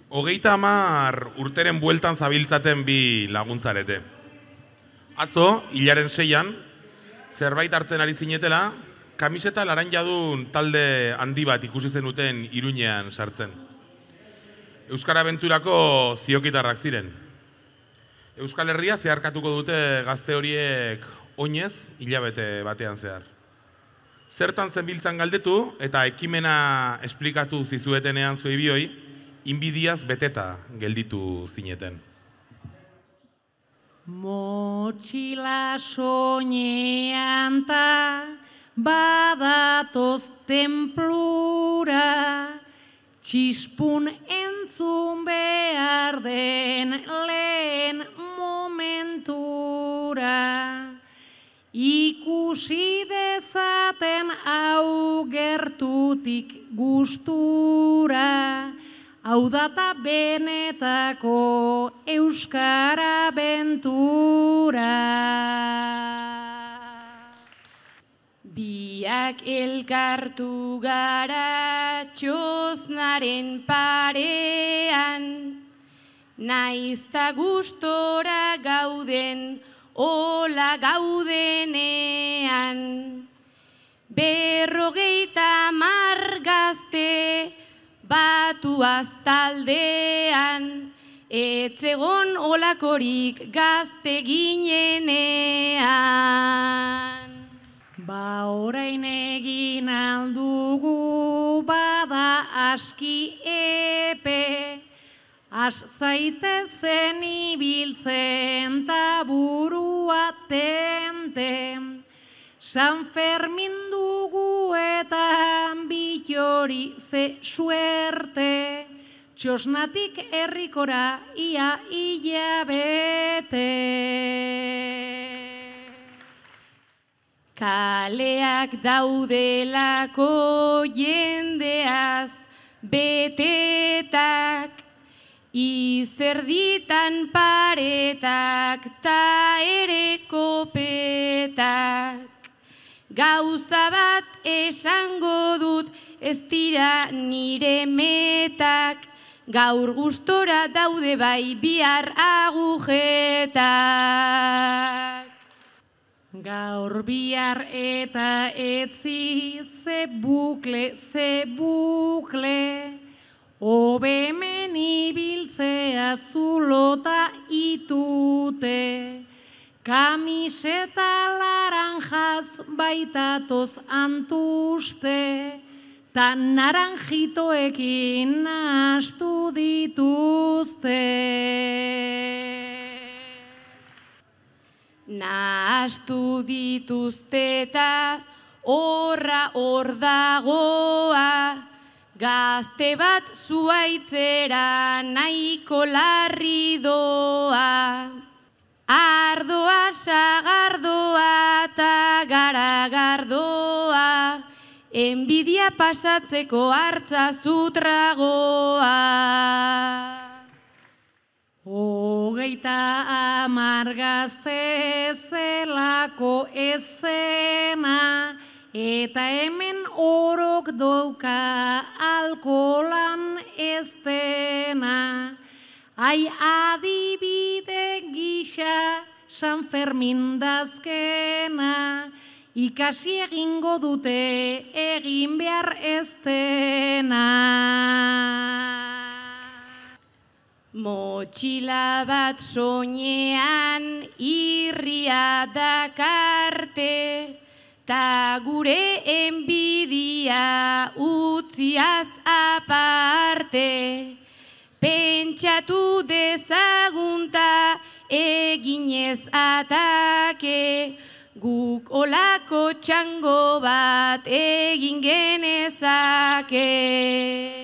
30 urteren bueltan zabiltzaten bi laguntzarete. Atzo, hilaren 6an, zerbait hartzen ari zinetela, kamiseta laranjadun talde handi bat ikusi zenuten Iruñean sartzen. Euskara Abenturako ziokitarrak ziren. Euskal Herria zeharkatuko dute gazte horiek oinez hilabete batean zehar. Zertan zenbiltzan galdetu eta ekimena esplikatu zizuetenean zuei bioi, inbidiaz beteta gelditu zineten. Motxila soinean ta badatoz templura, txispun entzun behar den lehen momentura. Ikusi dezaten hau gertutik gustura, hau data benetako Euskara Abentura. Biak elkartu gara txoznaren parean, naizta gustora gauden, ola gaudenean. 50 gazte batu aztaldean, etzegon olakorik gazte ginenean. Ba orain egin aldugu bada aski epe, has zaitezen ibiltzen ta burua tente. San Fermin dugu eta Bitxori ze suerte, txosnatik herrikora ia hilabete. Kaleak daudelako jendeaz betetak, izerditan paretak ta ere kopetak. Gauza bat esango dut, ez dira nire metak, gaur gustora daude bai bihar agujetak. Gaur bihar eta etzi ze bukle, hobemen ibiltzea zulota itute. Kamiseta laranjaz baitatoz antuste, ta naranjitoekin nahastu dituzte. Nahastu dituzte eta horra hor dagoa, gazte bat zuaitzera nahiko larri doa. Ardoa, sagardoa eta garagardoa, enbidia pasatzeko hartza zutragoa. 30 gazte zelako ezena, eta hemen orok dauka alkoholan eztena. Ai adibide gisa San Fermin dazkena, ikasi egingo dute egin behar eztena. Motxila bat soinean irria dakarte, ta gure enbidia utziaz aparte. Pentsatu dezagunta eginez atake, guk olako txango bat egin genezake.